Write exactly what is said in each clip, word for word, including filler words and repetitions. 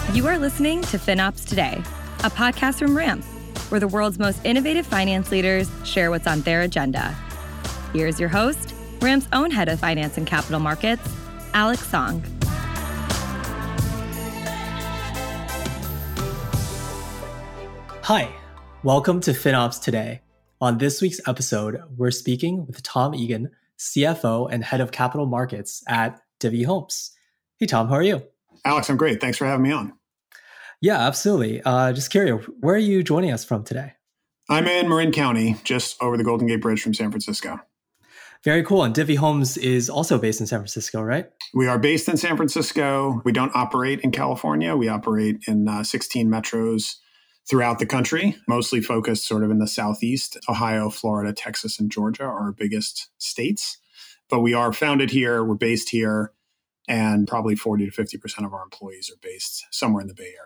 You are listening to FinOps Today, a podcast from Ramp, where the world's most innovative finance leaders share what's on their agenda. Here's your host, Ramp's own head of finance and capital markets, Alex Song. Hi, welcome to FinOps Today. On this week's episode, we're speaking with Tom Egan, C F O and head of capital markets at Divvy Homes. Hey, Tom, how are you? Alex, I'm great. Thanks for having me on. Yeah, absolutely. Uh, just curious, where are you joining us from today? I'm in Marin County, just over the Golden Gate Bridge from San Francisco. Very cool. And Divvy Homes is also based in San Francisco, right? We are based in San Francisco. We don't operate in California. We operate in uh, sixteen metros throughout the country, mostly focused sort of in the Southeast. Ohio, Florida, Texas, and Georgia are our biggest states. But we are founded here. We're based here. And probably forty to fifty percent of our employees are based somewhere in the Bay Area.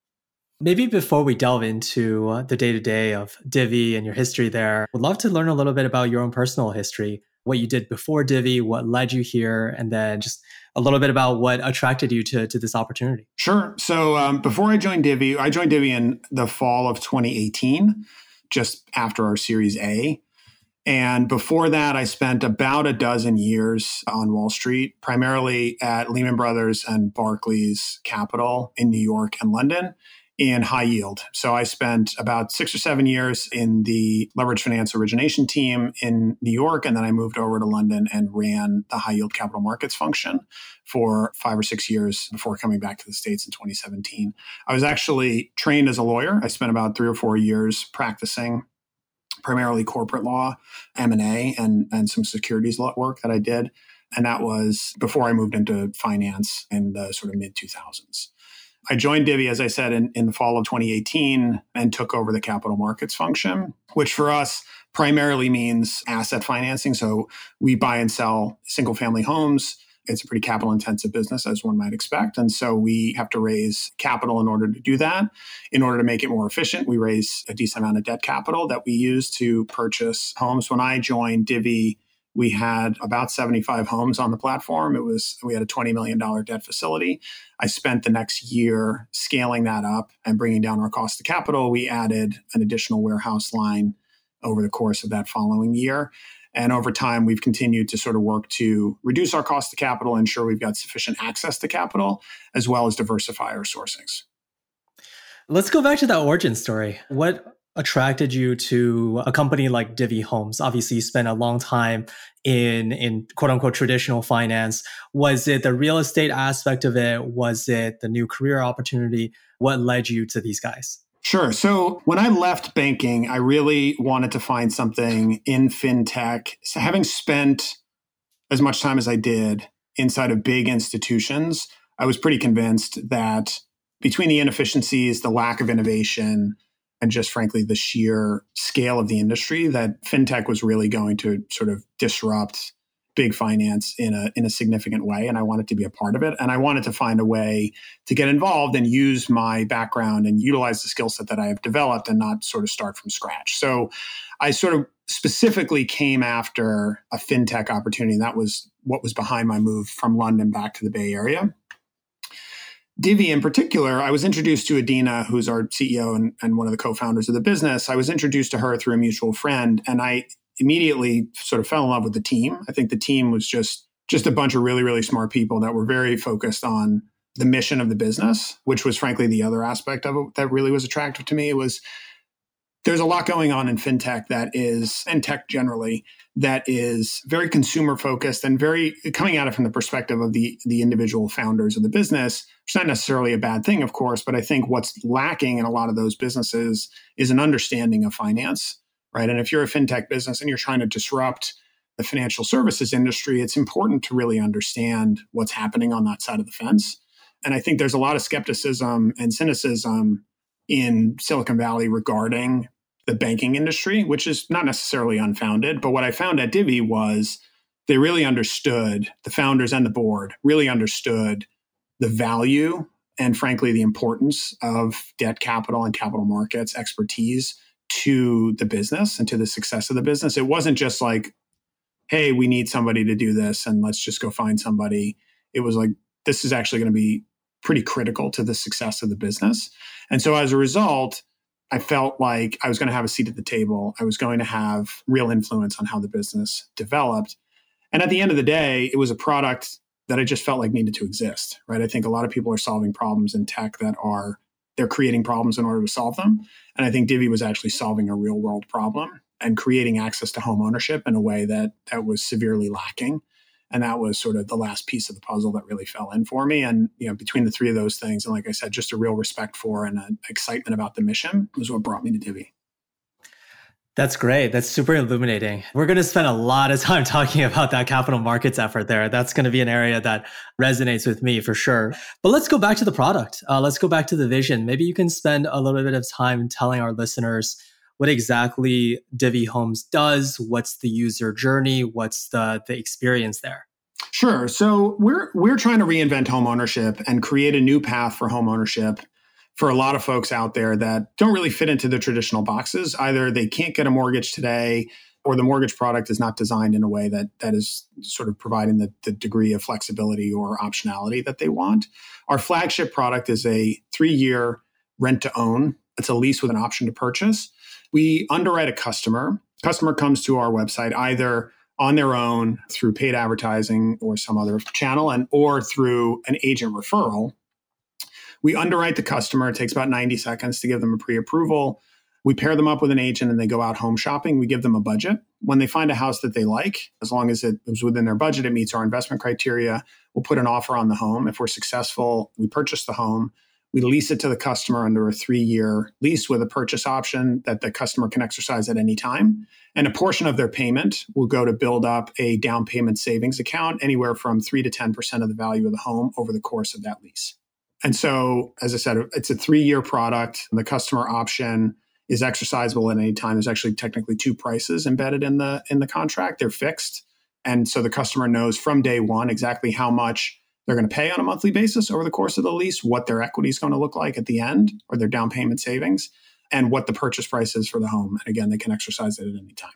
Maybe before we delve into uh, the day-to-day of Divvy and your history there, would love to learn a little bit about your own personal history, what you did before Divvy, what led you here, and then just a little bit about what attracted you to, to this opportunity. Sure. So um, before I joined Divvy, I joined Divvy in the fall of twenty eighteen, just after our Series A. And before that, I spent about a dozen years on Wall Street, primarily at Lehman Brothers and Barclays Capital in New York and London in high yield. So I spent about six or seven years in the leverage finance origination team in New York. And then I moved over to London and ran the high yield capital markets function for five or six years before coming back to the States in twenty seventeen. I was actually trained as a lawyer. I spent about three or four years practicing primarily corporate law, M and A, and, and some securities law work that I did. And that was before I moved into finance in the sort of mid two thousands. I joined Divvy, as I said, in, in the fall of twenty eighteen and took over the capital markets function, which for us primarily means asset financing. So we buy and sell single family homes. It's a pretty capital intensive business, as one might expect. And so we have to raise capital in order to do that. In order to make it more efficient, we raise a decent amount of debt capital that we use to purchase homes. When I joined Divvy, we had about seventy-five homes on the platform. It was, we had a twenty million dollars debt facility. I spent the next year scaling that up and bringing down our cost of capital. We added an additional warehouse line over the course of that following year. And over time, we've continued to sort of work to reduce our cost of capital, ensure we've got sufficient access to capital, as well as diversify our sourcings. Let's go back to that origin story. What attracted you to a company like Divvy Homes? Obviously, you spent a long time in, in quote unquote traditional finance. Was it the real estate aspect of it? Was it the new career opportunity? What led you to these guys? Sure. So when I left banking, I really wanted to find something in fintech. So having spent as much time as I did inside of big institutions, I was pretty convinced that between the inefficiencies, the lack of innovation, and just frankly, the sheer scale of the industry, that fintech was really going to sort of disrupt big finance in a in a significant way. And I wanted to be a part of it. And I wanted to find a way to get involved and use my background and utilize the skill set that I have developed and not sort of start from scratch. So I sort of specifically came after a fintech opportunity. And that was what was behind my move from London back to the Bay Area. Divvy in particular, I was introduced to Adina, who's our C E O and, and one of the co-founders of the business. I was introduced to her through a mutual friend, and I immediately sort of fell in love with the team. I think the team was just, just a bunch of really, really smart people that were very focused on the mission of the business, which was frankly the other aspect of it that really was attractive to me. It was, there's a lot going on in fintech that is, and tech generally, that is very consumer focused and very coming at it from the perspective of the, the individual founders of the business. It's not necessarily a bad thing, of course, but I think what's lacking in a lot of those businesses is an understanding of finance. Right. And if you're a fintech business and you're trying to disrupt the financial services industry, it's important to really understand what's happening on that side of the fence. And I think there's a lot of skepticism and cynicism in Silicon Valley regarding the banking industry, which is not necessarily unfounded. But what I found at Divvy was they really understood, the founders and the board really understood the value and frankly, the importance of debt capital and capital markets expertise to the business and to the success of the business. It wasn't just like, hey, we need somebody to do this and let's just go find somebody. It was like, this is actually going to be pretty critical to the success of the business. And so as a result, I felt like I was going to have a seat at the table. I was going to have real influence on how the business developed. And at the end of the day, it was a product that I just felt like needed to exist, right? I think a lot of people are solving problems in tech that are, they're creating problems in order to solve them. And I think Divvy was actually solving a real world problem and creating access to home ownership in a way that that was severely lacking. And that was sort of the last piece of the puzzle that really fell in for me. And, you know, between the three of those things, and like I said, just a real respect for and an excitement about the mission was what brought me to Divvy. That's great. That's super illuminating. We're going to spend a lot of time talking about that capital markets effort there. That's going to be an area that resonates with me for sure. But let's go back to the product. Uh, let's go back to the vision. Maybe you can spend a little bit of time telling our listeners what exactly Divvy Homes does, what's the user journey, what's the, the experience there. Sure. So we're we're trying to reinvent home ownership and create a new path for home ownership for a lot of folks out there that don't really fit into the traditional boxes. Either they can't get a mortgage today, or the mortgage product is not designed in a way that that is sort of providing the, the degree of flexibility or optionality that they want. Our flagship product is a three-year rent-to-own. It's a lease with an option to purchase. We underwrite a customer. Customer comes to our website either on their own through paid advertising or some other channel, and or through an agent referral. We underwrite the customer. It takes about ninety seconds to give them a pre-approval. We pair them up with an agent and they go out home shopping. We give them a budget. When they find a house that they like, as long as it was within their budget, it meets our investment criteria, we'll put an offer on the home. If we're successful, we purchase the home. We lease it to the customer under a three-year lease with a purchase option that the customer can exercise at any time. And a portion of their payment will go to build up a down payment savings account, anywhere from three to ten percent of the value of the home over the course of that lease. And so, as I said, it's a three-year product. The customer option is exercisable at any time. There's actually technically two prices embedded in the in the contract. They're fixed. And so the customer knows from day one exactly how much they're going to pay on a monthly basis over the course of the lease, what their equity is going to look like at the end, or their down payment savings, and what the purchase price is for the home. And again, they can exercise it at any time.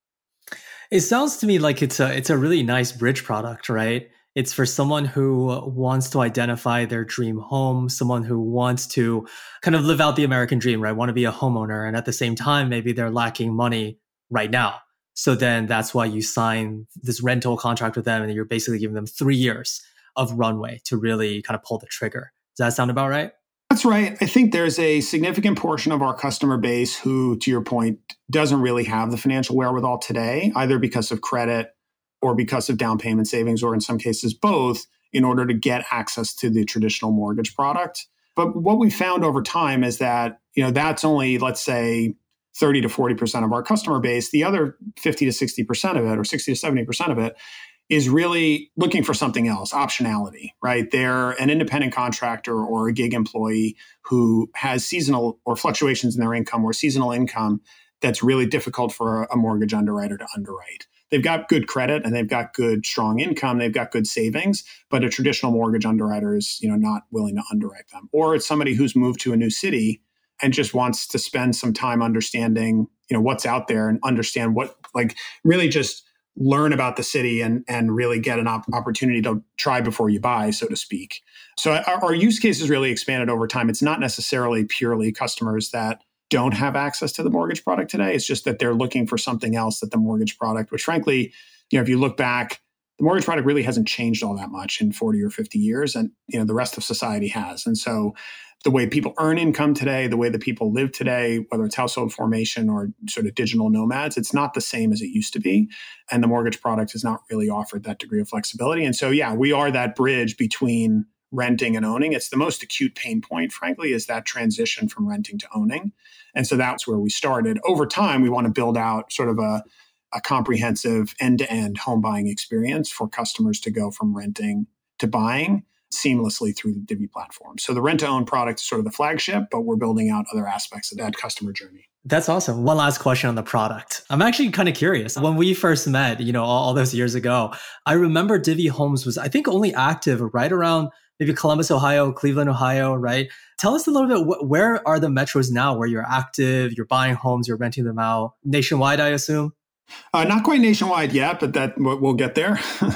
It sounds to me like it's a it's a really nice bridge product, right? It's for someone who wants to identify their dream home, someone who wants to kind of live out the American dream, right? Want to be a homeowner. And at the same time, maybe they're lacking money right now. So then that's why you sign this rental contract with them and you're basically giving them three years of runway to really kind of pull the trigger. Does that sound about right? That's right. I think there's a significant portion of our customer base who, to your point, doesn't really have the financial wherewithal today, either because of credit or because of down payment savings, or in some cases both, in order to get access to the traditional mortgage product. But what we found over time is that, you know, that's only, let's say, thirty to forty percent of our customer base. The other fifty to sixty percent of it, or sixty to seventy percent of it, is really looking for something else, optionality, right? They're an independent contractor or a gig employee who has seasonal or fluctuations in their income or seasonal income that's really difficult for a mortgage underwriter to underwrite. They've got good credit and they've got good, strong income. They've got good savings, but a traditional mortgage underwriter is, you know, not willing to underwrite them. Or it's somebody who's moved to a new city and just wants to spend some time understanding, you know, what's out there and understand what, like, really just learn about the city and, and really get an op- opportunity to try before you buy, so to speak. So our, our use case has really expanded over time. It's not necessarily purely customers that don't have access to the mortgage product today. It's just that they're looking for something else that the mortgage product, which frankly, you know, if you look back, the mortgage product really hasn't changed all that much in forty or fifty years. And, you know, the rest of society has. And so the way people earn income today, the way that people live today, whether it's household formation or sort of digital nomads, it's not the same as it used to be. And the mortgage product has not really offered that degree of flexibility. And so, yeah, we are that bridge between renting and owning. It's the most acute pain point, frankly, is that transition from renting to owning. And so that's where we started. Over time, we want to build out sort of a, a comprehensive end-to-end home buying experience for customers to go from renting to buying seamlessly through the Divvy platform. So the rent-to-own product is sort of the flagship, but we're building out other aspects of that customer journey. That's awesome. One last question on the product. I'm actually kind of curious. When we first met, you know, all, all those years ago, I remember Divvy Homes was, I think, only active right around maybe Columbus, Ohio, Cleveland, Ohio, right? Tell us a little bit, wh- where are the metros now where you're active, you're buying homes, you're renting them out? Nationwide, I assume? Uh, not quite nationwide yet, but that we'll get there.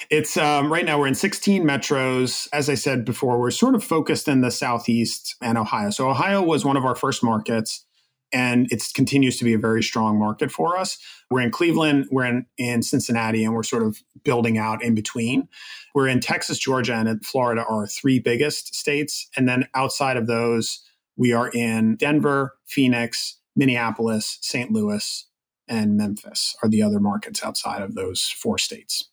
It's um, right now we're in sixteen metros. As I said before, we're sort of focused in the Southeast and Ohio. So Ohio was one of our first markets, and it continues to be a very strong market for us. We're in Cleveland, we're in, in Cincinnati, and we're sort of building out in between. We're in Texas, Georgia, and Florida are our three biggest states. And then outside of those, we are in Denver, Phoenix, Minneapolis, Saint Louis, and Memphis are the other markets outside of those four states.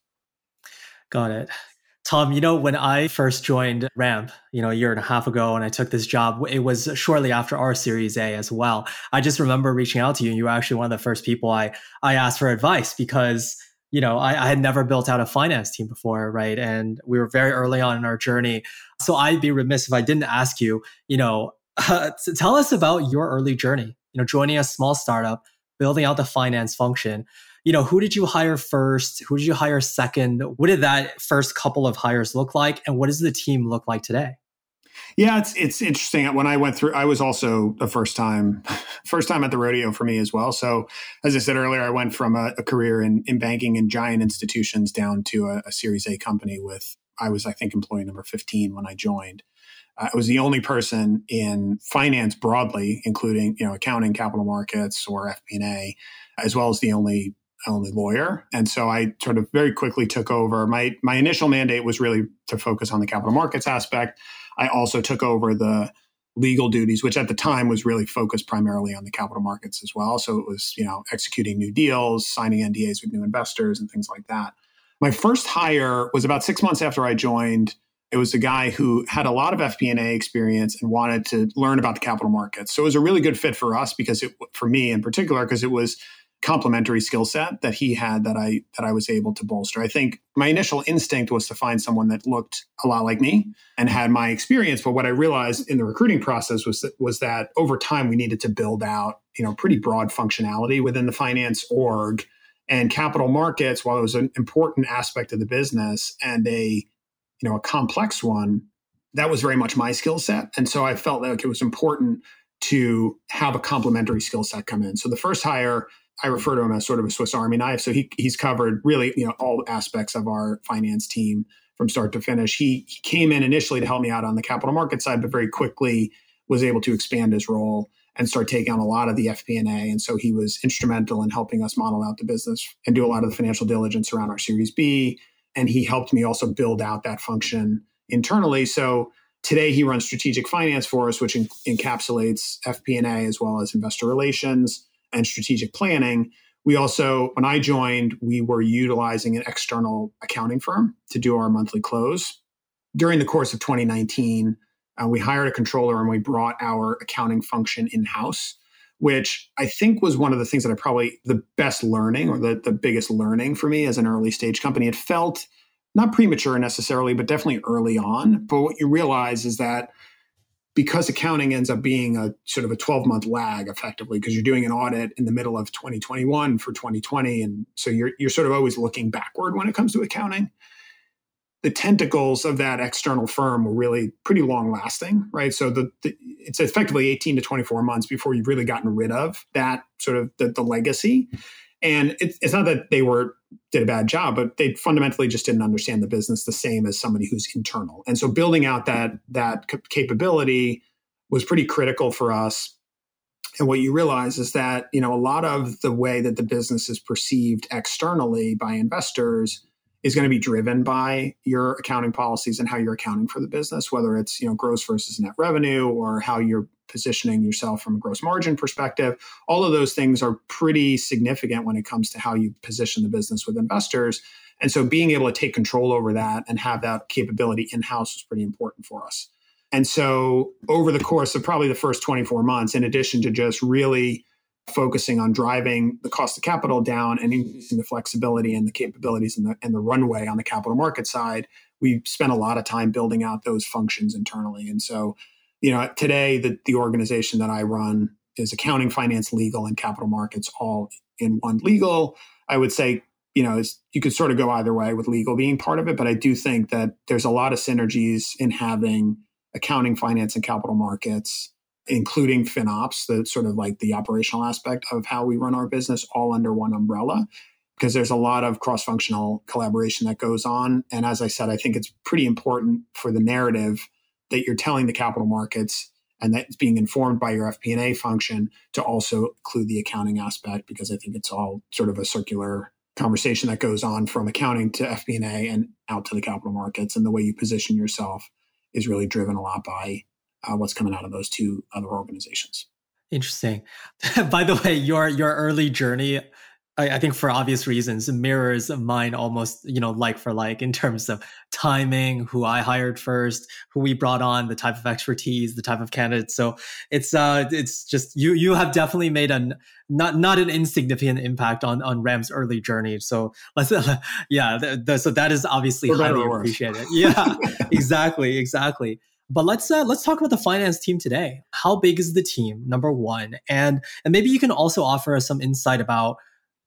Got it. Tom, you know, when I first joined Ramp, you know, a year and a half ago, and I took this job, it was shortly after our Series A as well. I just remember reaching out to you, and you were actually one of the first people I, I asked for advice because, you know, I, I had never built out a finance team before, right? And we were very early on in our journey. So I'd be remiss if I didn't ask you, you know, uh, to tell us about your early journey, you know, joining a small startup, building out the finance function. You know, who did you hire first? Who did you hire second? What did that first couple of hires look like? And what does the team look like today? Yeah, it's it's interesting. When I went through, I was also a first time, first time at the rodeo for me as well. So as I said earlier, I went from a, a career in, in banking and giant institutions down to a, a Series A company with, I was, I think, employee number fifteen when I joined. Uh, I was the only person in finance broadly, including, you know, accounting, capital markets, or F P and A, as well as the only only lawyer. And so I sort of very quickly took over. My my initial mandate was really to focus on the capital markets aspect. I also took over the legal duties, which at the time was really focused primarily on the capital markets as well. So it was, you know, executing new deals, signing N D As with new investors and things like that. My first hire was about six months after I joined. It was a guy who had a lot of F P and A experience and wanted to learn about the capital markets. So it was a really good fit for us because it, for me in particular, because it was complementary skill set that he had that I that I was able to bolster. I think my initial instinct was to find someone that looked a lot like me and had my experience. But what I realized in the recruiting process was that, was that over time we needed to build out, you know, pretty broad functionality within the finance org, and capital markets, while it was an important aspect of the business and a, you know, a complex one, that was very much my skill set. And so I felt like it was important to have a complementary skill set come in. So the first hire, I refer to him as sort of a Swiss Army knife. So he he's covered really, you know, all aspects of our finance team from start to finish. He, he came in initially to help me out on the capital market side, but very quickly was able to expand his role and start taking on a lot of the F P and A. And so he was instrumental in helping us model out the business and do a lot of the financial diligence around our Series B. And he helped me also build out that function internally. So today he runs strategic finance for us, which en- encapsulates F P and A as well as investor relations and strategic planning. We also, when I joined, we were utilizing an external accounting firm to do our monthly close. During the course of twenty nineteen, uh, we hired a controller and we brought our accounting function in-house, which I think was one of the things that I probably the best learning or the, the biggest learning for me as an early stage company. It felt not premature necessarily, but definitely early on. But what you realize is that because accounting ends up being a sort of a twelve-month lag effectively, because you're doing an audit in the middle of twenty twenty-one for twenty twenty. And so you're you're sort of always looking backward when it comes to accounting. The tentacles of that external firm were really pretty long lasting, right? So the, the it's effectively eighteen to twenty-four months before you've really gotten rid of that sort of the, the legacy. And it, it's not that they were did a bad job, but they fundamentally just didn't understand the business the same as somebody who's internal. And so building out that that capability was pretty critical for us. And what you realize is that, you know, a lot of the way that the business is perceived externally by investors is going to be driven by your accounting policies and how you're accounting for the business, whether it's, you know, gross versus net revenue or how you're positioning yourself from a gross margin perspective. All of those things are pretty significant when it comes to how you position the business with investors. And so being able to take control over that and have that capability in-house is pretty important for us. And so over the course of probably the first twenty-four months, in addition to just really focusing on driving the cost of capital down and increasing the flexibility and the capabilities and the, and the runway on the capital market side, we spent a lot of time building out those functions internally. And so, you know, today the, the organization that I run is accounting, finance, legal, and capital markets all in one. Legal, I would say, you know, is, you could sort of go either way with legal being part of it, but I do think that there's a lot of synergies in having accounting, finance, and capital markets, including FinOps, the sort of like the operational aspect of how we run our business all under one umbrella. because there's a lot of cross-functional collaboration that goes on. And as I said, I think it's pretty important for the narrative that you're telling the capital markets and that it's being informed by your F P and A function to also include the accounting aspect, because I think it's all sort of a circular conversation that goes on from accounting to F P and A and out to the capital markets. And the way you position yourself is really driven a lot by uh, what's coming out of those two other organizations. Interesting. By the way, your your early journey, I, I think for obvious reasons, mirrors mine almost, you know, like for like in terms of timing, who I hired first, who we brought on, the type of expertise, the type of candidates. So it's uh it's just you you have definitely made a not not an insignificant impact on on Ram's early journey. So let's yeah, the, the, so that is obviously For highly appreciated. Yeah, exactly, exactly. But let's uh, let's talk about the finance team today. How big is the team? Number one, and and maybe you can also offer us some insight about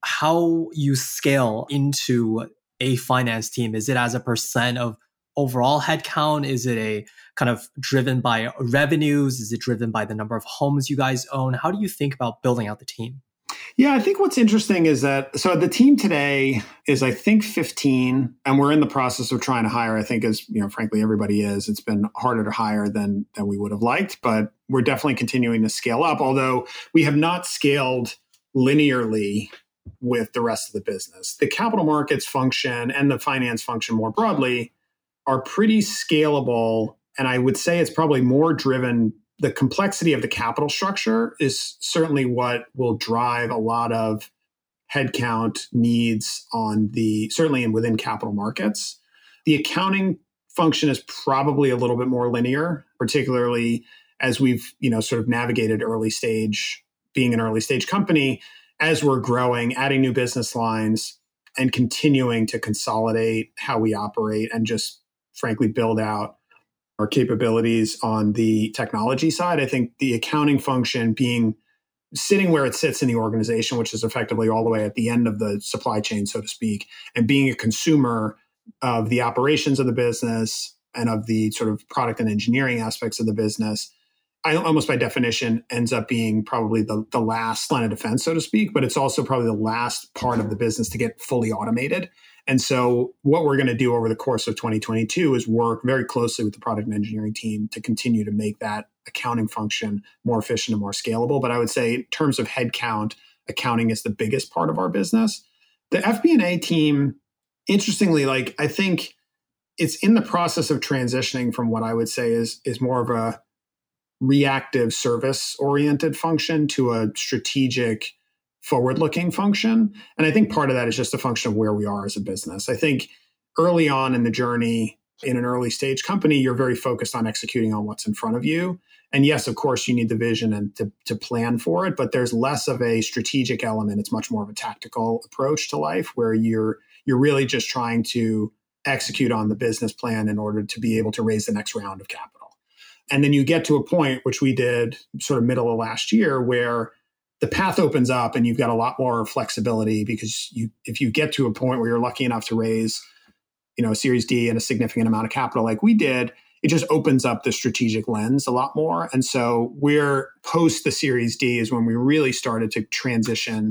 how you scale into a finance team. Is it as a percent of overall headcount? Is it a kind of driven by revenues? Is it driven by the number of homes you guys own? How do you think about building out the team? Yeah, I think what's interesting is that, so the team today is, I think, fifteen, and we're in the process of trying to hire, I think, as, you know, frankly, everybody is. It's been harder to hire than, than we would have liked, but we're definitely continuing to scale up, although we have not scaled linearly with the rest of the business. The capital markets function and the finance function more broadly are pretty scalable, and I would say it's probably more driven. The complexity of the capital structure is certainly what will drive a lot of headcount needs on the, certainly in within capital markets. The accounting function is probably a little bit more linear, particularly as we've, you know, sort of navigated early stage, being an early stage company, as we're growing, adding new business lines and continuing to consolidate how we operate and just frankly build out our capabilities on the technology side. I think the accounting function being sitting where it sits in the organization, which is effectively all the way at the end of the supply chain, so to speak, and being a consumer of the operations of the business and of the sort of product and engineering aspects of the business, I, almost by definition ends up being probably the, the last line of defense, so to speak, but it's also probably the last part of the business to get fully automated. And so what we're going to do over the course of twenty twenty-two is work very closely with the product and engineering team to continue to make that accounting function more efficient and more scalable. But I would say in terms of headcount, accounting is the biggest part of our business. The F P and A team, interestingly, like I think it's in the process of transitioning from what I would say is, is more of a reactive service-oriented function to a strategic forward-looking function. And I think part of that is just a function of where we are as a business. I think early on in the journey, in an early stage company, you're very focused on executing on what's in front of you. And yes, of course, you need the vision and to, to plan for it, but there's less of a strategic element. It's much more of a tactical approach to life where you're you're really just trying to execute on the business plan in order to be able to raise the next round of capital. And then you get to a point, which we did sort of middle of last year, where the path opens up and you've got a lot more flexibility because you, if you get to a point where you're lucky enough to raise, you know, a Series D and a significant amount of capital like we did, it just opens up the strategic lens a lot more. And so we're post the Series D is when we really started to transition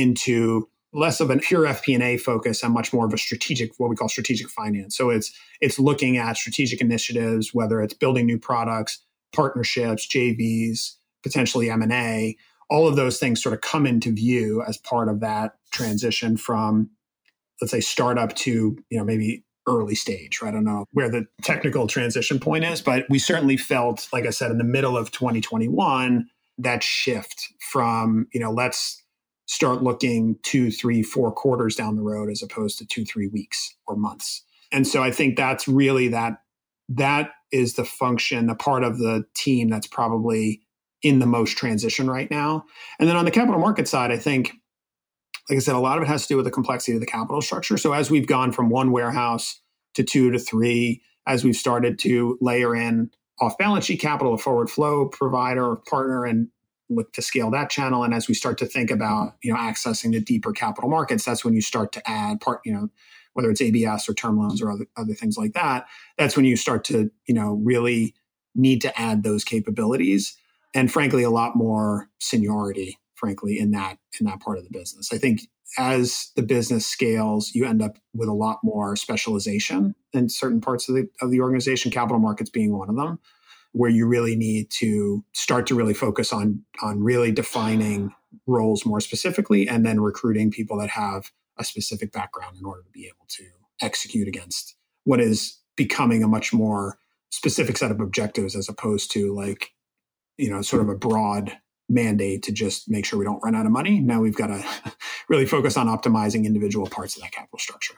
into less of an pure F P and A focus and much more of a strategic, what we call strategic finance. So it's it's looking at strategic initiatives, whether it's building new products, partnerships, J Vs, potentially M and A. All of those things sort of come into view as part of that transition from, let's say, startup to, you know, maybe early stage, right? I don't know where the technical transition point is, but we certainly felt, like I said, in the middle of twenty twenty-one, that shift from, you know, let's start looking two, three, four quarters down the road as opposed to two, three weeks or months. And so I think that's really that, that is the function, the part of the team that's probably in the most transition right now. And then on the capital market side, I think, like I said, a lot of it has to do with the complexity of the capital structure. So as we've gone from one warehouse to two to three, as we've started to layer in off-balance sheet capital, a forward flow provider or partner, and look to scale that channel. And as we start to think about, you know, accessing the deeper capital markets, that's when you start to add part, you know, whether it's A B S or term loans or other, other things like that. That's when you start to, you know, really need to add those capabilities. And frankly, a lot more seniority, frankly, in that in that part of the business. I think as the business scales, you end up with a lot more specialization in certain parts of the of the organization, capital markets being one of them, where you really need to start to really focus on, on really defining roles more specifically and then recruiting people that have a specific background in order to be able to execute against what is becoming a much more specific set of objectives as opposed to like, you know, sort of a broad mandate to just make sure we don't run out of money. Now we've got to really focus on optimizing individual parts of that capital structure.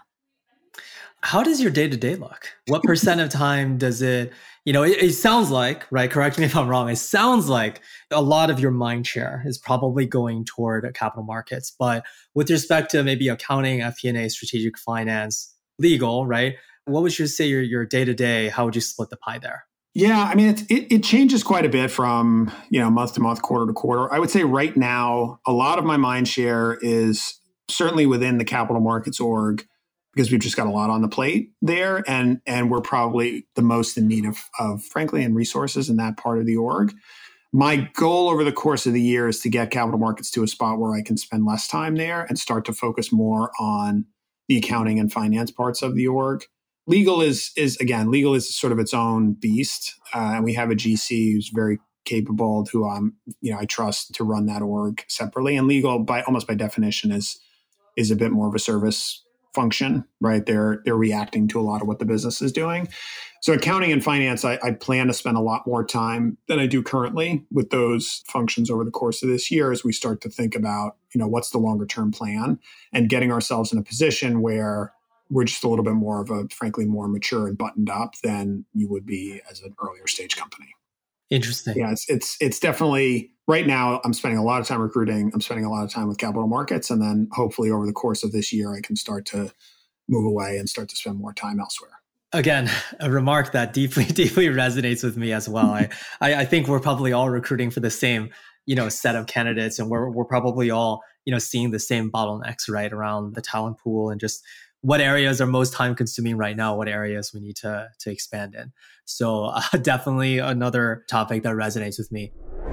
How does your day-to-day look? What percent of time does it, you know, it, it sounds like, right? Correct me if I'm wrong. It sounds like a lot of your mind share is probably going toward capital markets. But with respect to maybe accounting, F P and A, strategic finance, legal, right? What would you say your, your day-to-day, how would you split the pie there? Yeah, I mean, it, it, it changes quite a bit from, you know, month to month, quarter to quarter. I would say right now, a lot of my mind share is certainly within the capital markets org, because we've just got a lot on the plate there. And, and we're probably the most in need of, of, frankly, in resources in that part of the org. My goal over the course of the year is to get capital markets to a spot where I can spend less time there and start to focus more on the accounting and finance parts of the org. Legal is, is again, legal is sort of its own beast. Uh, and we have a G C who's very capable, who I'm, you know, I trust to run that org separately. And legal, by almost by definition, is is a bit more of a service function, right? They're they're reacting to a lot of what the business is doing. So accounting and finance, I, I plan to spend a lot more time than I do currently with those functions over the course of this year as we start to think about, you know, what's the longer term plan and getting ourselves in a position where we're just a little bit more of a, frankly, more mature and buttoned up than you would be as an earlier stage company. Interesting. Yeah, it's it's it's definitely, right now, I'm spending a lot of time recruiting. I'm spending a lot of time with capital markets. And then hopefully over the course of this year, I can start to move away and start to spend more time elsewhere. Again, a remark that deeply, deeply resonates with me as well. I, I, I think we're probably all recruiting for the same, you know, set of candidates, and we're we're probably all, you know, seeing the same bottlenecks, right, around the talent pool and just what areas are most time consuming right now, what areas we need to, to expand in. So uh, definitely another topic that resonates with me.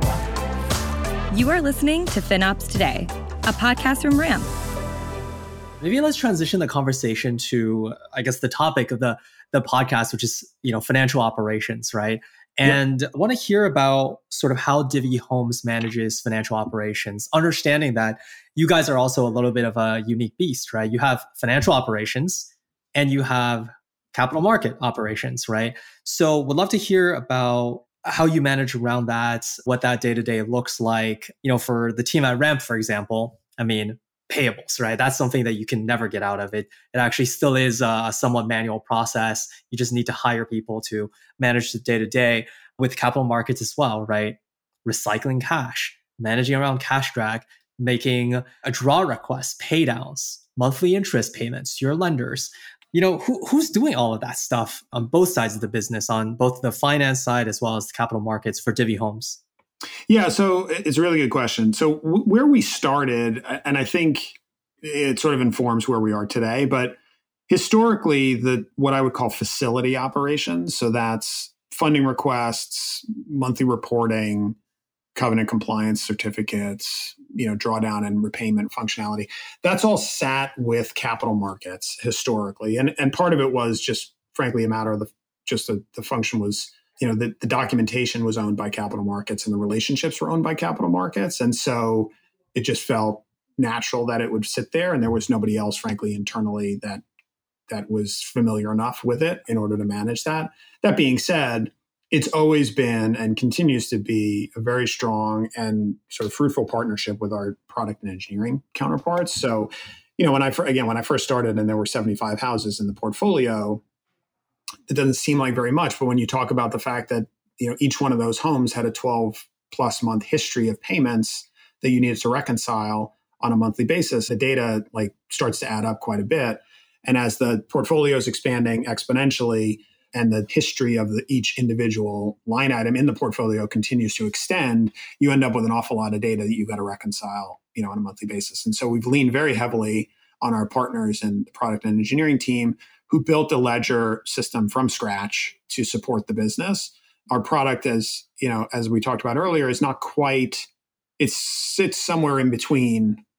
You are listening to FinOps Today, a podcast from Ramp. Maybe let's transition the conversation to, I guess, the topic of the, the podcast, which is, you know, financial operations, right? And yep. I want to hear about sort of how Divvy Homes manages financial operations, understanding that you guys are also a little bit of a unique beast, right? You have financial operations and you have capital market operations, right? So would love to hear about how you manage around that, what that day-to-day looks like. You know, for the team at Ramp, for example, I mean, payables, right? That's something that you can never get out of it. It actually still is a somewhat manual process. You just need to hire people to manage the day-to-day. With capital markets as well, right? Recycling cash, managing around cash drag, making a draw request, pay downs, monthly interest payments to your lenders. You know, who, who's doing all of that stuff on both sides of the business, on both the finance side as well as the capital markets for Divvy Homes? Yeah, so it's a really good question. So w- where we started, and I think it sort of informs where we are today, but historically, the what I would call facility operations, so that's funding requests, monthly reporting, covenant compliance certificates, you know, drawdown and repayment functionality, that's all sat with capital markets historically. And, and part of it was just, frankly, a matter of the, just the, the function was, you know, the, the documentation was owned by capital markets and the relationships were owned by capital markets. And so it just felt natural that it would sit there. And there was nobody else, frankly, internally that that was familiar enough with it in order to manage that. That being said, it's always been and continues to be a very strong and sort of fruitful partnership with our product and engineering counterparts. So, you know, when I, again, when I first started and there were seventy-five houses in the portfolio, it doesn't seem like very much, but when you talk about the fact that, you know, each one of those homes had a twelve plus month history of payments that you needed to reconcile on a monthly basis, the data like starts to add up quite a bit. And as the portfolio is expanding exponentially and the history of the, each individual line item in the portfolio continues to extend, you end up with an awful lot of data that you've got to reconcile, you know, on a monthly basis. And so we've leaned very heavily on our partners and the product and engineering team who built a ledger system from scratch to support the business. Our product, as you know, as we talked about earlier, is not quite, it sits somewhere in between,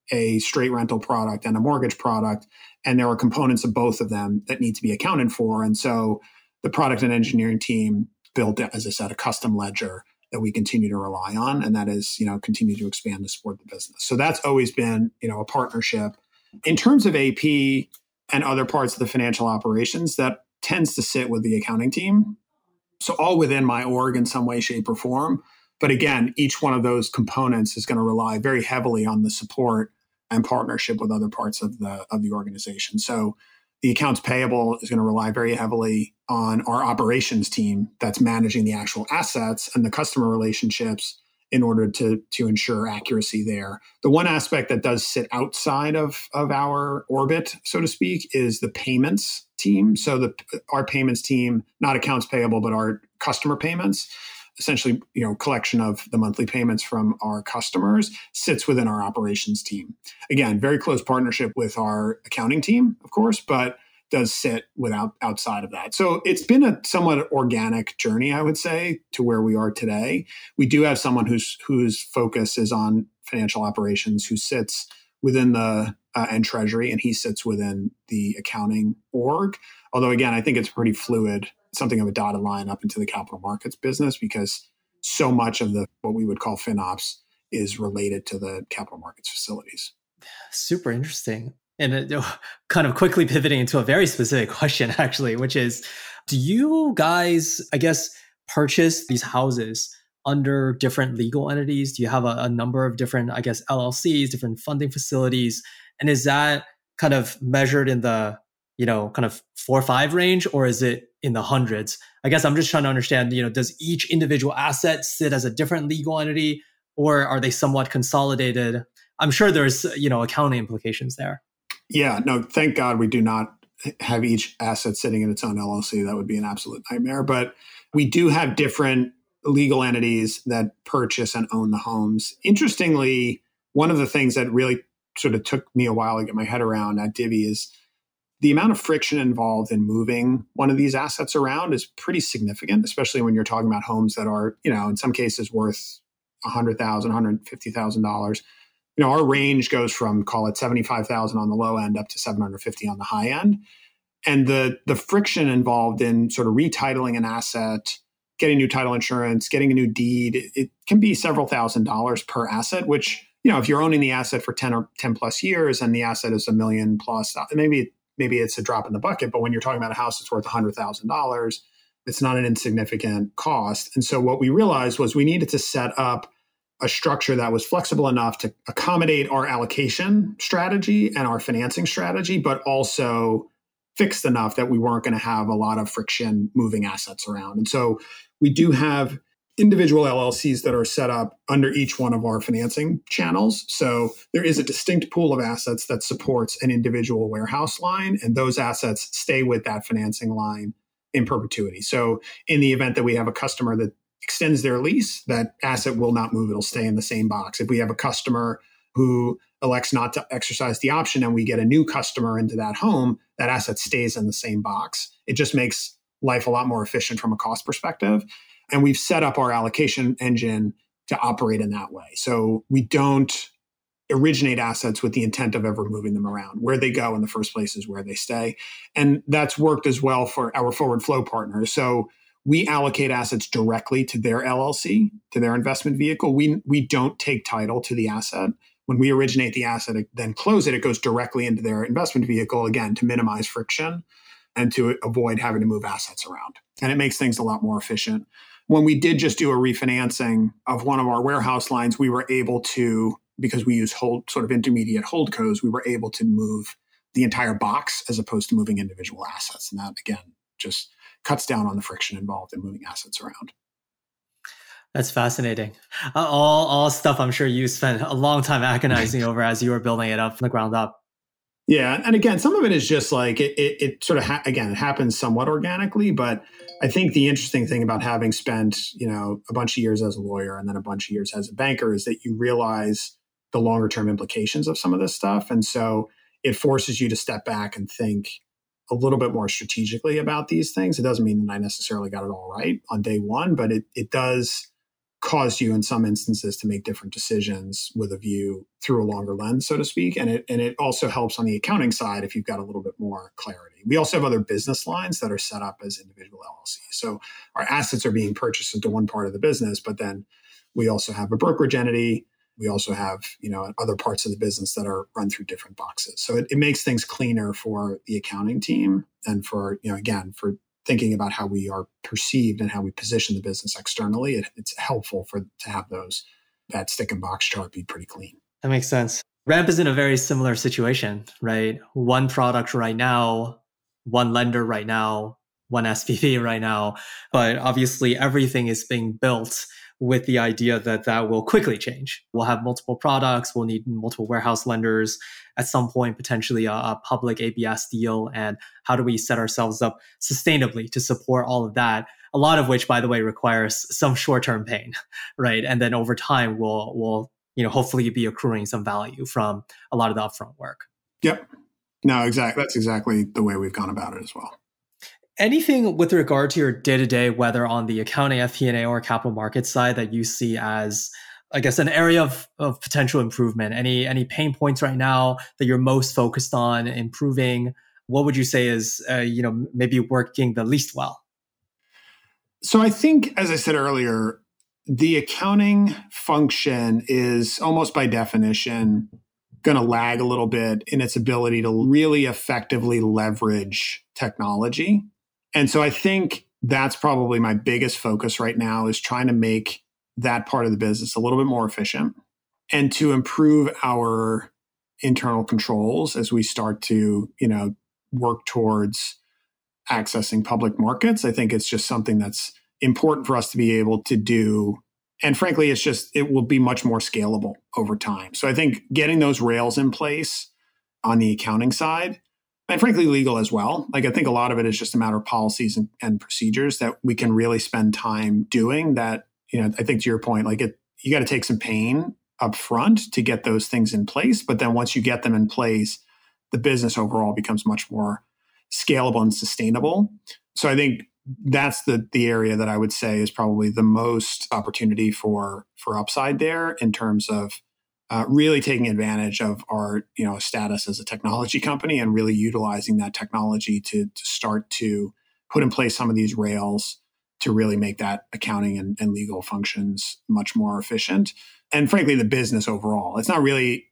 a straight rental product and a mortgage product. And there are components of both of them that need to be accounted for. And so the product and engineering team built, as I said, a custom ledger that we continue to rely on. And that is, you know, continue to expand to support the business. So that's always been, you know, a partnership. In terms of A P and other parts of the financial operations, that tends to sit with the accounting team. So all within my org in some way, shape, or form. But again, each one of those components is going to rely very heavily on the support and partnership with other parts of the of the organization. So the accounts payable is going to rely very heavily on our operations team that's managing the actual assets and the customer relationships in order to, to ensure accuracy there. The one aspect that does sit outside of, of our orbit, so to speak, is the payments team. So the our payments team, not accounts payable, but our customer payments, essentially, you know, collection of the monthly payments from our customers, sits within our operations team. Again, very close partnership with our accounting team, of course, but does sit without outside of that. So it's been a somewhat organic journey, I would say, to where we are today. We do have someone whose whose focus is on financial operations, who sits within the uh, and treasury, and he sits within the accounting org. Although again, I think it's pretty fluid, something of a dotted line up into the capital markets business, because so much of the what we would call FinOps is related to the capital markets facilities. Super interesting. And it, kind of quickly pivoting into a very specific question, actually, which is, do you guys, I guess, purchase these houses under different legal entities? Do you have a, a number of different, I guess, L L Cs, different funding facilities? And is that kind of measured in the, you know, kind of four or five range, or is it in the hundreds? I guess I'm just trying to understand, you know, does each individual asset sit as a different legal entity, or are they somewhat consolidated? I'm sure there's, you know, accounting implications there. Yeah, no, thank God we do not have each asset sitting in its own L L C. That would be an absolute nightmare. But we do have different legal entities that purchase and own the homes. Interestingly, one of the things that really sort of took me a while to get my head around at Divvy is the amount of friction involved in moving one of these assets around is pretty significant, especially when you're talking about homes that are, you know, in some cases worth one hundred thousand dollars, one hundred fifty thousand dollars. You know, our range goes from, call it seventy-five thousand dollars on the low end up to seven hundred fifty thousand dollars on the high end. And the the friction involved in sort of retitling an asset, getting new title insurance, getting a new deed, it, it can be several thousand dollars per asset, which, you know, if you're owning the asset for ten or ten plus years and the asset is a million plus, maybe, maybe it's a drop in the bucket. But when you're talking about a house that's worth one hundred thousand dollars, it's not an insignificant cost. And so what we realized was we needed to set up a structure that was flexible enough to accommodate our allocation strategy and our financing strategy, but also fixed enough that we weren't going to have a lot of friction moving assets around. And so we do have individual L L Cs that are set up under each one of our financing channels. So there is a distinct pool of assets that supports an individual warehouse line, and those assets stay with that financing line in perpetuity. So in the event that we have a customer that extends their lease, that asset will not move. It'll stay in the same box. If we have a customer who elects not to exercise the option and we get a new customer into that home, that asset stays in the same box. It just makes life a lot more efficient from a cost perspective. And we've set up our allocation engine to operate in that way. So we don't originate assets with the intent of ever moving them around. Where they go in the first place is where they stay. And that's worked as well for our forward flow partners. So we allocate assets directly to their L L C, to their investment vehicle. We we don't take title to the asset. When we originate the asset, then close it, it goes directly into their investment vehicle, again, to minimize friction and to avoid having to move assets around. And it makes things a lot more efficient. When we did just do a refinancing of one of our warehouse lines, we were able to, because we use hold sort of intermediate holdcos, we were able to move the entire box as opposed to moving individual assets. And that, again, just cuts down on the friction involved in moving assets around. That's fascinating. Uh, all all stuff I'm sure you spent a long time agonizing over as you were building it up from the ground up. Yeah. And again, some of it is just like, it, it, it sort of, ha- again, it happens somewhat organically, but I think the interesting thing about having spent, you know, a bunch of years as a lawyer and then a bunch of years as a banker is that you realize the longer term implications of some of this stuff. And so it forces you to step back and think a little bit more strategically about these things. It doesn't mean that I necessarily got it all right on day one, but it it does caused you in some instances to make different decisions with a view through a longer lens, so to speak. And it and it also helps on the accounting side if you've got a little bit more clarity. We also have other business lines that are set up as individual L L Cs. So our assets are being purchased into one part of the business, but then we also have a brokerage entity. We also have, you know, other parts of the business that are run through different boxes. So it, it makes things cleaner for the accounting team and for, you know, again, for thinking about how we are perceived and how we position the business externally. It, it's helpful for to have those, that stick and box chart be pretty clean. That makes sense. Ramp is in a very similar situation, right? One product right now, one lender right now, one S P V right now, but obviously everything is being built with the idea that that will quickly change. We'll have multiple products. We'll need multiple warehouse lenders at some point, potentially a, a public A B S deal. And how do we set ourselves up sustainably to support all of that? A lot of which, by the way, requires some short-term pain, right? And then over time, we'll, we'll, you know, hopefully be accruing some value from a lot of the upfront work. Yep. No, exactly. That's exactly the way we've gone about it as well. Anything with regard to your day-to-day, whether on the accounting, F P and A, or capital markets side that you see as, I guess, an area of, of potential improvement? Any any pain points right now that you're most focused on improving? What would you say is, uh, you know, maybe working the least well? So I think, as I said earlier, the accounting function is almost by definition going to lag a little bit in its ability to really effectively leverage technology. And so I think that's probably my biggest focus right now, is trying to make that part of the business a little bit more efficient and to improve our internal controls as we start to, you know, work towards accessing public markets. I think it's just something that's important for us to be able to do. And frankly, it's just, it will be much more scalable over time. So I think getting those rails in place on the accounting side, and frankly, legal as well. Like, I think a lot of it is just a matter of policies and, and procedures that we can really spend time doing that. You know, I think to your point, like it, you got to take some pain up front to get those things in place. But then once you get them in place, the business overall becomes much more scalable and sustainable. So I think that's the the area that I would say is probably the most opportunity for for upside there in terms of uh, really taking advantage of our, you know, status as a technology company and really utilizing that technology to, to start to put in place some of these rails to really make that accounting and, and legal functions much more efficient. And frankly, the business overall. It's not really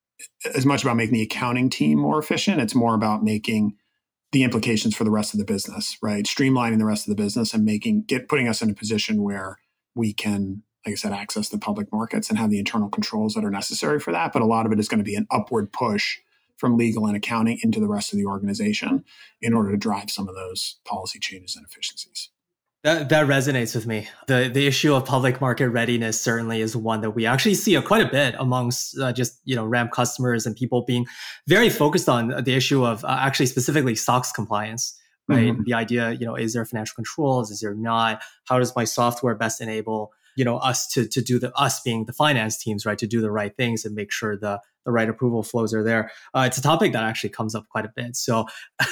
as much about making the accounting team more efficient. It's more about making the implications for the rest of the business, right? Streamlining the rest of the business and making, get, putting us in a position where we can, like I said, access the public markets and have the internal controls that are necessary for that. But a lot of it is going to be an upward push from legal and accounting into the rest of the organization in order to drive some of those policy changes and efficiencies. That that resonates with me. The the issue of public market readiness certainly is one that we actually see quite a bit amongst uh, just, you know, Ramp customers and people being very focused on the issue of uh, actually specifically SOX compliance, right? Mm-hmm. The idea, you know, is there financial controls? Is there not? How does my software best enable, you know, us to to do the, us being the finance teams, right, to do the right things and make sure the the right approval flows are there. Uh, it's a topic that actually comes up quite a bit. So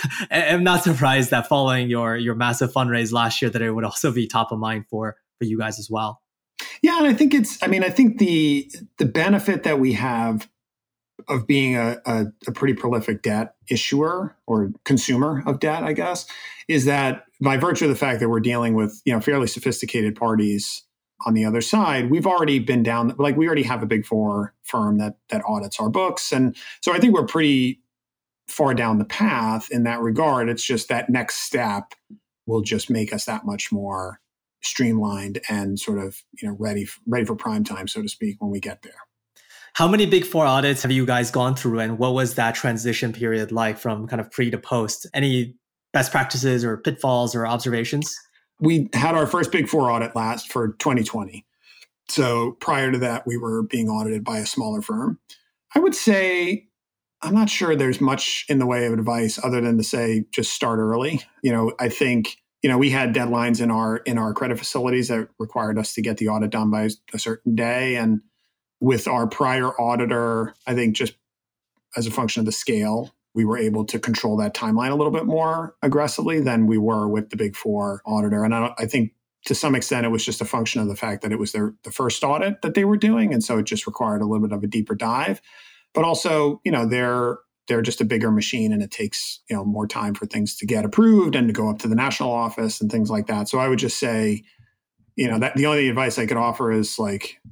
I'm not surprised that following your your massive fundraise last year, that it would also be top of mind for for you guys as well. Yeah, and I think it's, I mean, I think the the benefit that we have of being a, a, a pretty prolific debt issuer or consumer of debt, I guess, is that by virtue of the fact that we're dealing with, you know, fairly sophisticated parties on the other side, we've already been down, like we already have a big four firm that that audits our books. And so I think we're pretty far down the path in that regard. It's just that next step will just make us that much more streamlined and sort of, you know, ready, ready for prime time, so to speak, when we get there. How many big four audits have you guys gone through, and what was that transition period like from kind of pre to post? Any best practices or pitfalls or observations? We had our first big four audit last for twenty twenty. So prior to that, we were being audited by a smaller firm. I would say, I'm not sure there's much in the way of advice other than to say, just start early. You know, I think, you know, we had deadlines in our, in our credit facilities that required us to get the audit done by a certain day. And with our prior auditor, I think just as a function of the scale, we were able to control that timeline a little bit more aggressively than we were with the big four auditor. And I, don't, I think to some extent, it was just a function of the fact that it was their the first audit that they were doing. And so it just required a little bit of a deeper dive. But also, you know, they're they're just a bigger machine and it takes, you know, more time for things to get approved and to go up to the national office and things like that. So I would just say, you know, that the only advice I could offer is like,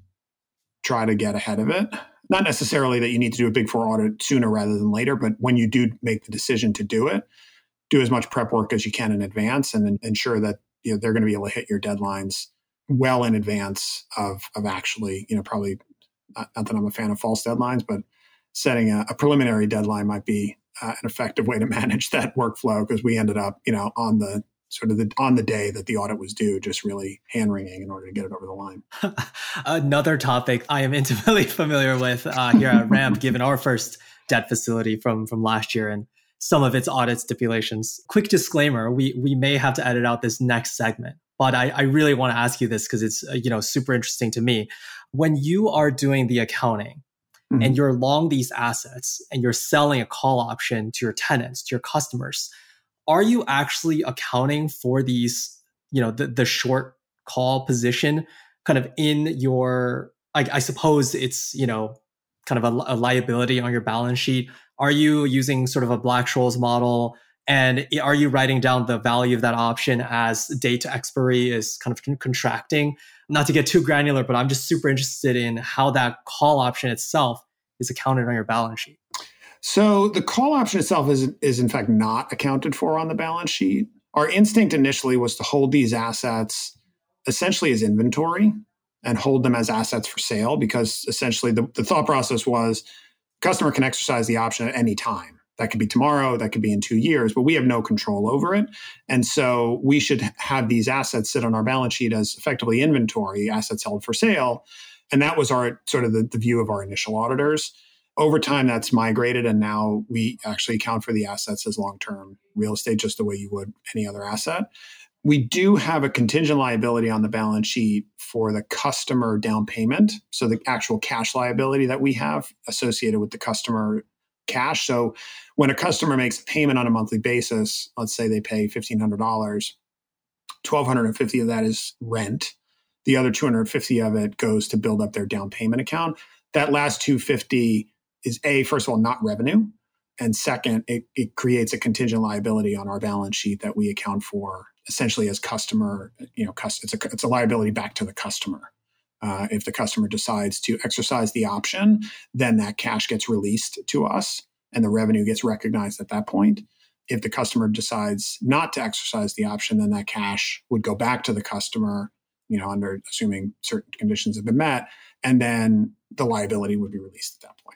try to get ahead of it. Not necessarily that you need to do a big four audit sooner rather than later, but when you do make the decision to do it, do as much prep work as you can in advance and ensure that, you know, they're going to be able to hit your deadlines well in advance of, of actually, you know, probably not, not that I'm a fan of false deadlines, but setting a, a preliminary deadline might be uh, an effective way to manage that workflow, because we ended up, you know, on the sort of the, on the day that the audit was due, just really hand wringing in order to get it over the line. Another topic I am intimately familiar with uh, here at Ramp, given our first debt facility from, from last year and some of its audit stipulations. Quick disclaimer, we we may have to edit out this next segment, but I, I really want to ask you this because it's uh, you know super interesting to me. When you are doing the accounting mm-hmm. and you're long these assets and you're selling a call option to your tenants, to your customers, are you actually accounting for these, you know, the, the short call position kind of in your, I, I suppose it's, you know, kind of a, a liability on your balance sheet? Are you using sort of a Black-Scholes model? And are you writing down the value of that option as date to expiry is kind of con- contracting? Not to get too granular, but I'm just super interested in how that call option itself is accounted on your balance sheet. So the call option itself is, is in fact not accounted for on the balance sheet. Our instinct initially was to hold these assets essentially as inventory and hold them as assets for sale, because essentially the, the thought process was customer can exercise the option at any time. That could be tomorrow, that could be in two years, but we have no control over it. And so we should have these assets sit on our balance sheet as effectively inventory, assets held for sale. And that was our sort of the, the view of our initial auditors. Over time, that's migrated, and now we actually account for the assets as long-term real estate, just the way you would any other asset. We do have a contingent liability on the balance sheet for the customer down payment, so the actual cash liability that we have associated with the customer cash. So when a customer makes a payment on a monthly basis, let's say they pay fifteen hundred dollars, twelve fifty of that is rent. The other two hundred fifty of it goes to build up their down payment account. That last two hundred fifty is A, first of all, not revenue. And second, it, it creates a contingent liability on our balance sheet that we account for essentially as customer, you know, it's a, it's a liability back to the customer. Uh, if the customer decides to exercise the option, then that cash gets released to us and the revenue gets recognized at that point. If the customer decides not to exercise the option, then that cash would go back to the customer, you know, under assuming certain conditions have been met, and then the liability would be released at that point.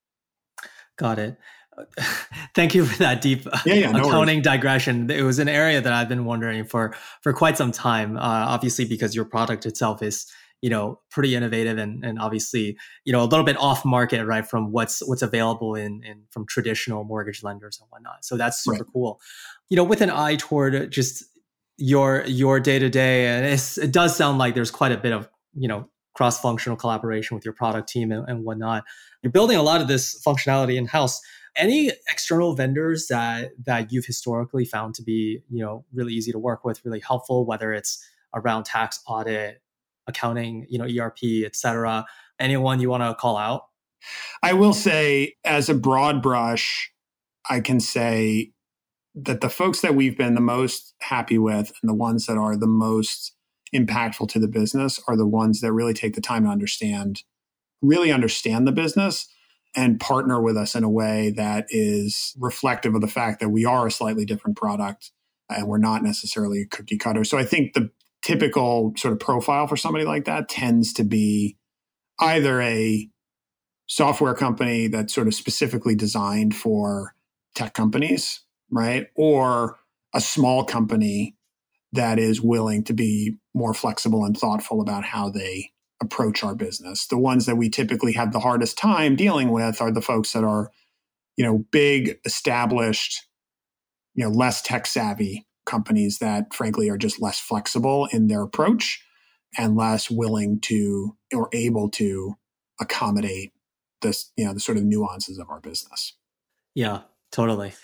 Got it. Thank you for that deep yeah, yeah, no accounting worries. digression. It was an area that I've been wondering for for quite some time. Uh, obviously, because your product itself is, you know, pretty innovative and and obviously, you know, a little bit off market, right, from what's what's available in in from traditional mortgage lenders and whatnot. So that's super right. cool. You know, with an eye toward just your your day to day, and it's, it does sound like there's quite a bit of, you know, cross-functional collaboration with your product team and, and whatnot. You're building a lot of this functionality in-house. Any external vendors that that you've historically found to be, you know, really easy to work with, really helpful, whether it's around tax audit, accounting, you know, E R P, et cetera? Anyone you want to call out? I will say, as a broad brush, I can say that the folks that we've been the most happy with and the ones that are the most impactful to the business are the ones that really take the time to understand, really understand the business and partner with us in a way that is reflective of the fact that we are a slightly different product and we're not necessarily a cookie cutter. So I think the typical sort of profile for somebody like that tends to be either a software company that's sort of specifically designed for tech companies, right? Or a small company that is willing to be more flexible and thoughtful about how they approach our business. The ones that we typically have the hardest time dealing with are the folks that are, you know, big, established, you know, less tech savvy companies that frankly are just less flexible in their approach and less willing to or able to accommodate this, you know, the sort of nuances of our business. Yeah, totally.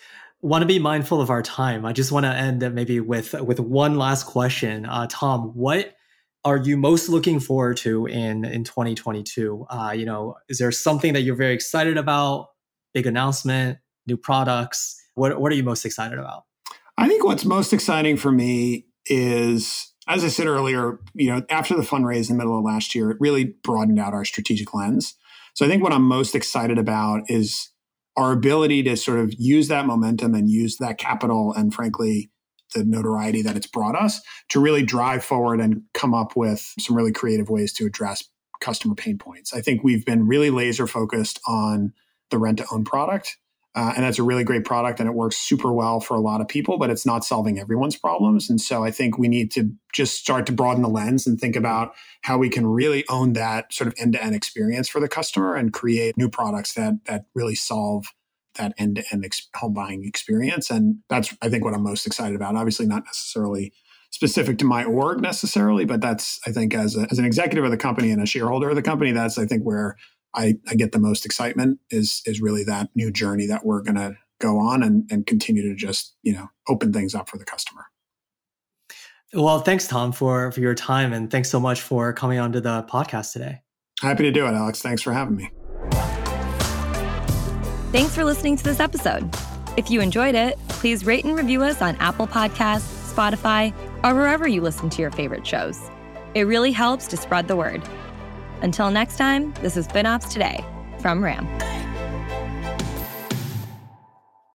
want to be mindful of our time. I just want to end maybe with with one last question. Uh, Tom, what are you most looking forward to in in twenty twenty-two? Uh, you know, is there something that you're very excited about? Big announcement, new products? What what are you most excited about? I think what's most exciting for me is, as I said earlier, you know, after the fundraise in the middle of last year, it really broadened out our strategic lens. So I think what I'm most excited about is our ability to sort of use that momentum and use that capital and, frankly, the notoriety that it's brought us to really drive forward and come up with some really creative ways to address customer pain points. I think we've been really laser focused on the rent-to-own product. Uh, and that's a really great product and it works super well for a lot of people, but it's not solving everyone's problems. And so I think we need to just start to broaden the lens and think about how we can really own that sort of end-to-end experience for the customer and create new products that that really solve that end-to-end ex- home buying experience. And that's, I think, what I'm most excited about. Obviously not necessarily specific to my org necessarily, but that's, I think, as, a, as an executive of the company and a shareholder of the company, that's, I think, where I, I get the most excitement is is really that new journey that we're going to go on and, and continue to just, you know, open things up for the customer. Well, thanks, Tom, for, for your time. And thanks so much for coming onto the podcast today. Happy to do it, Alex. Thanks for having me. Thanks for listening to this episode. If you enjoyed it, please rate and review us on Apple Podcasts, Spotify, or wherever you listen to your favorite shows. It really helps to spread the word. Until next time, this is FinOps Today from RAM.